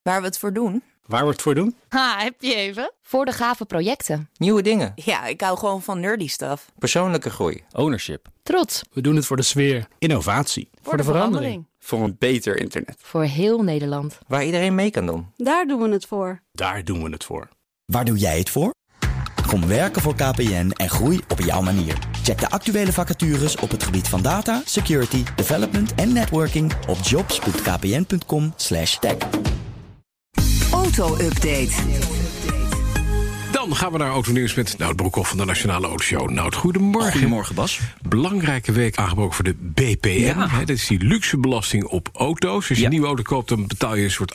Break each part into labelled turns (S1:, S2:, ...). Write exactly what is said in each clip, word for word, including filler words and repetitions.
S1: Waar we het voor doen?
S2: Waar we het voor doen?
S3: Ha, heb je even?
S4: Voor de gave projecten.
S5: Nieuwe dingen.
S1: Ja, ik hou gewoon van nerdy stuff.
S5: Persoonlijke groei.
S2: Ownership.
S4: Trots.
S2: We doen het voor de sfeer. Innovatie.
S3: Voor, voor de, de verandering.
S6: Voor een beter internet.
S4: Voor heel Nederland.
S5: Waar iedereen mee kan doen.
S7: Daar doen we het voor.
S2: Daar doen we het voor.
S8: Waar doe jij het voor? Kom werken voor K P N en groei op jouw manier. Check de actuele vacatures op het gebied van data, security, development en networking op jobs punt k p n punt com slash tech.
S9: Auto-update.
S10: Dan gaan we naar Autonieuws met Nout Broekhoff van de Nationale Autoshow. Nout, goedemorgen.
S11: Goedemorgen, Bas.
S10: Belangrijke week aangebroken voor de B P M.
S11: Ja.
S10: Hè, dat is die luxebelasting op auto's. Als je
S11: Ja.
S10: een nieuwe auto koopt, dan betaal je een soort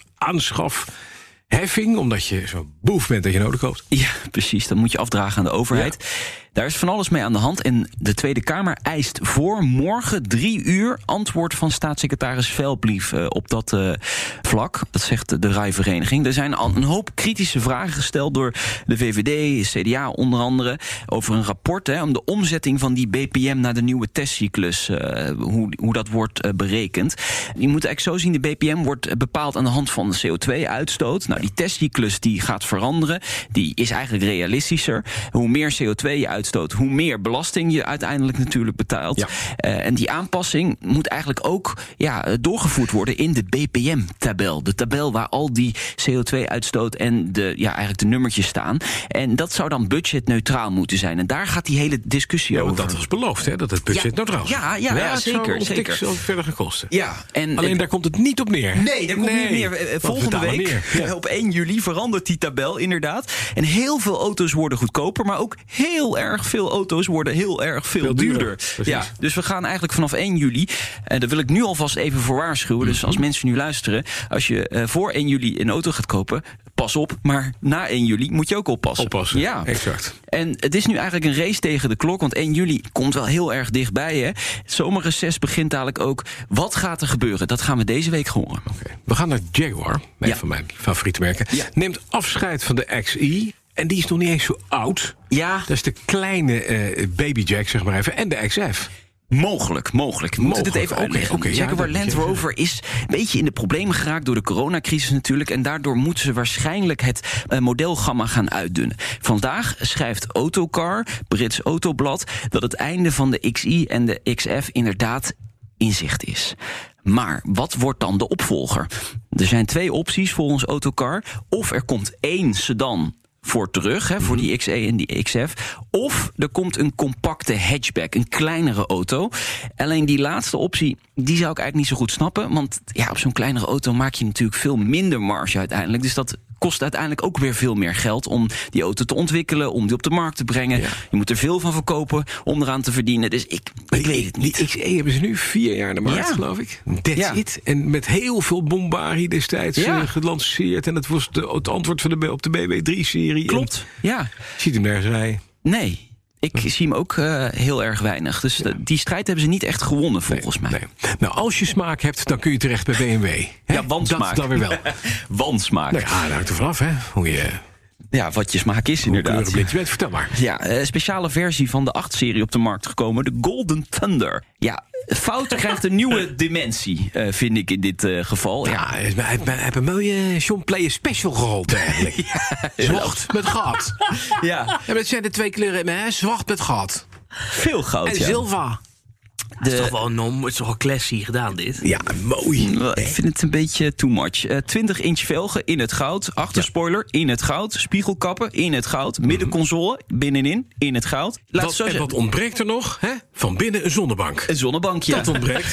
S10: aanschafheffing, omdat je zo'n boef bent dat je een auto koopt.
S11: Ja, precies. Dat moet je afdragen aan de overheid. Ja. Daar is van alles mee aan de hand. En de Tweede Kamer eist voor morgen drie uur antwoord van staatssecretaris Velplief uh, op dat uh, vlak. Dat zegt de rijvereniging. Er zijn al een hoop kritische vragen gesteld door de V V D, C D A onder andere, over een rapport hè, om de omzetting van die B P M naar de nieuwe testcyclus. Uh, hoe, hoe dat wordt uh, berekend. Je moet eigenlijk zo zien, de B P M wordt bepaald aan de hand van de C O twee uitstoot. Nou, die testcyclus die gaat veranderen. Die is eigenlijk realistischer. Hoe meer C O twee je uitstoot, hoe meer belasting je uiteindelijk natuurlijk betaalt. Ja. Uh, en die aanpassing moet eigenlijk ook ja, doorgevoerd worden in de B P M-tabel. De tabel waar al die C O twee uitstoot en de, ja, eigenlijk de nummertjes staan. En dat zou dan budgetneutraal moeten zijn. En daar gaat die hele discussie
S10: ja,
S11: over.
S10: Want dat was beloofd, hè, dat het budgetneutraal is.
S11: Ja, ja, ja, ja, zeker. zeker.
S10: Het zal verder gaan kosten.
S11: Ja, en,
S10: Alleen daar komt het niet op neer.
S11: Nee, daar komt
S10: nee.
S11: niet meer. Uh, volgende week, ja. op één juli, verandert die tabel inderdaad. En heel veel auto's worden goedkoper, maar ook heel erg veel auto's worden heel erg veel, veel duurder. duurder. Ja, dus we gaan eigenlijk vanaf één juli, en daar wil ik nu alvast even voor waarschuwen. Mm-hmm. Dus als mensen nu luisteren, als je uh, voor één juli een auto gaat kopen, pas op, maar na één juli moet je ook oppassen.
S10: Oppassen,
S11: ja.
S10: Exact.
S11: En het is nu eigenlijk een race tegen de klok, want één juli komt wel heel erg dichtbij. Hè? Het zomerreces begint dadelijk ook. Wat gaat er gebeuren? Dat gaan we deze week horen.
S10: Okay. We gaan naar Jaguar, een ja. van mijn favoriete merken. Ja. Neemt afscheid van de X I. En die is nog niet eens zo oud.
S11: Ja.
S10: Dat is de kleine uh, Baby Jack, zeg maar even. En de X F.
S11: Mogelijk, mogelijk. We moeten dit even uitleggen. Okay, okay, Jaguar ja, Land Rover is een beetje in de problemen geraakt door de coronacrisis natuurlijk. En daardoor moeten ze waarschijnlijk het uh, modelgamma gaan uitdunnen. Vandaag schrijft Autocar, Brits Autoblad, dat het einde van de X I en de X F inderdaad in zicht is. Maar wat wordt dan de opvolger? Er zijn twee opties volgens Autocar. Of er komt één sedan voor terug, hè, voor die X E en die X F. Of er komt een compacte hatchback, een kleinere auto. Alleen die laatste optie, die zou ik eigenlijk niet zo goed snappen. Want ja, op zo'n kleinere auto maak je natuurlijk veel minder marge uiteindelijk. Dus dat kost uiteindelijk ook weer veel meer geld om die auto te ontwikkelen, om die op de markt te brengen. Ja. Je moet er veel van verkopen om eraan te verdienen. Dus ik, ik
S10: die,
S11: weet het niet.
S10: Die X E hebben ze nu vier jaar in de markt, ja. geloof ik. That's ja. it. En met heel veel bombarie destijds ja. uh, gelanceerd. En het was de, het antwoord van de, op de B W drie-serie.
S11: Klopt, en ja.
S10: Ziet hem nergens rijden.
S11: Nee. Ik zie hem ook uh, heel erg weinig. Dus ja. die strijd hebben ze niet echt gewonnen, volgens nee, mij.
S10: Nee. Nou, als je smaak hebt, dan kun je terecht bij B M W. Hè?
S11: Ja, wansmaak.
S10: Dat dan weer wel.
S11: Wansmaak.
S10: Nou ja, dat hangt er vanaf, hè. Hoe je...
S11: Ja, wat je smaak is, inderdaad.
S10: Hoe je bent, vertel maar.
S11: Ja, een speciale versie van de acht-serie op de markt gekomen. De Golden Thunder. Ja, fout krijgt een nieuwe dimensie, uh, vind ik in dit uh, geval.
S10: Ja, ja. Hij heeft een mooie John Player special gerold eigenlijk. ja, zwart met gat.
S11: Ja.
S10: En dat zijn de twee kleuren, hè? Zwart met gat.
S11: Veel goud,
S10: en
S11: ja.
S10: zilver.
S12: Het is toch wel een, het is toch wel classy gedaan, dit?
S10: Ja, mooi.
S11: Ik vind het een beetje too much. Uh, twintig inch velgen in het goud. Achterspoiler ja. in het goud. Spiegelkappen in het goud. Middenconsole binnenin in het goud.
S10: Laat wat, zo en wat ontbreekt er nog? Hè? Van binnen een zonnebank.
S11: Een zonnebank, ja.
S10: Dat ontbreekt.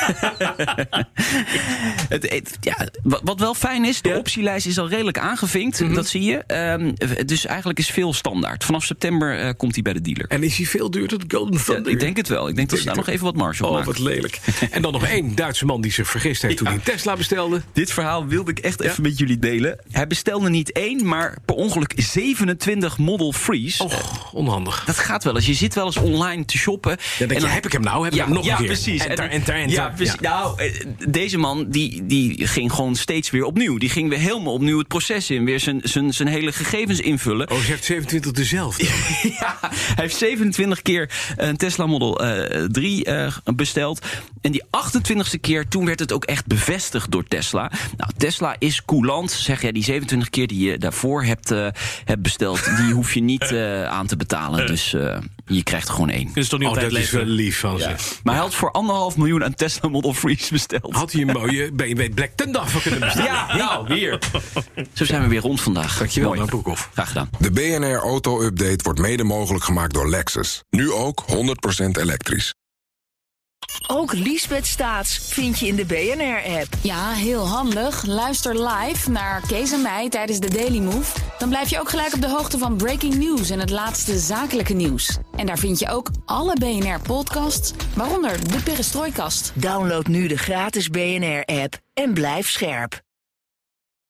S11: het, het, ja, wat, wat wel fijn is, de ja. optielijst is al redelijk aangevinkt. Mm-hmm. Dat zie je. Um, dus eigenlijk is veel standaard. Vanaf september uh, komt hij bij de dealer.
S10: En is hij veel duurder, de Golden Thunder?
S11: Ja, ik denk het wel. Ik denk dat ze daar nog even wat marge op
S10: oh,
S11: maken.
S10: Wat lelijk. En dan nog één Duitse man die zich vergist heeft ja. toen hij een Tesla bestelde.
S11: Dit verhaal wilde ik echt ja. even met jullie delen. Hij bestelde niet één, maar per ongeluk zevenentwintig Model three's.
S10: Och, onhandig.
S11: Dat gaat wel eens. Je zit wel eens online te shoppen.
S10: Ja, dan, en dan heb ik hem nou, heb ik
S11: ja,
S10: hem nog
S11: ja,
S10: een keer.
S11: Precies.
S10: Enter,
S11: en,
S10: enter, enter.
S11: Ja, precies. Ja. Nou, deze man die, die ging gewoon steeds weer opnieuw. Die ging weer helemaal opnieuw het proces in. Weer zijn, zijn, zijn hele gegevens invullen.
S10: Oh, je hebt zevenentwintig dezelfde.
S11: ja, hij heeft zevenentwintig keer een Tesla Model uh, drie uh, besteld. En die achtentwintigste keer, toen werd het ook echt bevestigd door Tesla. Nou, Tesla is coulant. Zeg jij, die zevenentwintig keer die je daarvoor hebt, uh, hebt besteld, die hoef je niet uh, aan te betalen. Dus uh, je krijgt er gewoon één.
S10: Dat is toch niet
S2: Oh,
S10: altijd
S2: dat is wel lief van ze.
S11: Ja. Maar hij had voor anderhalf miljoen aan Tesla Model three's besteld.
S10: Had hij een mooie B M W Black Thunder voor kunnen bestellen?
S11: Ja, nou, hier. Zo zijn we weer rond vandaag.
S10: Dankjewel,
S11: Mooi.
S10: Broekhoff.
S11: Graag gedaan.
S6: De B N R Auto Update wordt mede mogelijk gemaakt door Lexus. Nu ook honderd procent elektrisch.
S7: Ook Liesbeth Staats vind je in de B N R-app.
S3: Ja, heel handig. Luister live naar Kees en mij tijdens de Daily Move. Dan blijf je ook gelijk op de hoogte van breaking news en het laatste zakelijke nieuws. En daar vind je ook alle B N R-podcasts, waaronder de Perestrooikast.
S7: Download nu de gratis B N R-app en blijf scherp.